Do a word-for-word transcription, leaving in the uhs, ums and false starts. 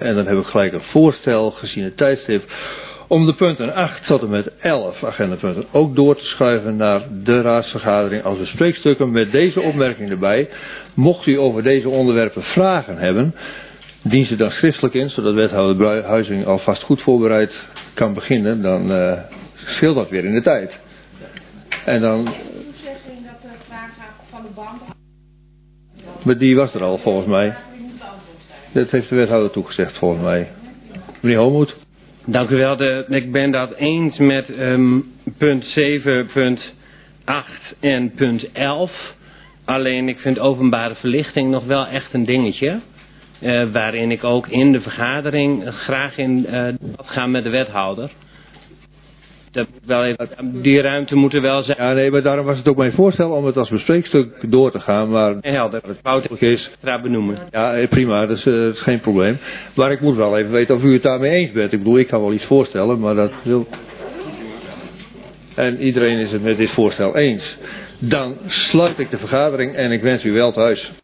En dan heb ik gelijk een voorstel, gezien het tijdstip, om de punten acht tot en met elf agendapunten ook door te schuiven naar de raadsvergadering als bespreekstukken met deze opmerking erbij. Mocht u over deze onderwerpen vragen hebben, dien ze dan schriftelijk in, zodat wethouder Huizing alvast goed voorbereid kan beginnen. Dan uh, scheelt dat weer in de tijd. En dan... dat de vraag van de bank... Maar die was er al volgens mij. Dat heeft de wethouder toegezegd volgens mij. Meneer Homoet. Dank u wel. De, ik ben dat eens met um, punt zeven, punt acht en punt elf. Alleen ik vind openbare verlichting nog wel echt een dingetje. Uh, waarin ik ook in de vergadering graag in uh, debat ga met de wethouder. Dat moet wel even, die ruimte moet er wel zijn. Ja, nee, maar daarom was het ook mijn voorstel om het als bespreekstuk door te gaan. Maar helder, het fout is extra benoemen. Ja, prima, dat is, uh, dat is geen probleem. Maar ik moet wel even weten of u het daarmee eens bent. Ik bedoel, ik kan wel iets voorstellen, maar dat wil... En iedereen is het met dit voorstel eens. Dan sluit ik de vergadering en ik wens u wel thuis.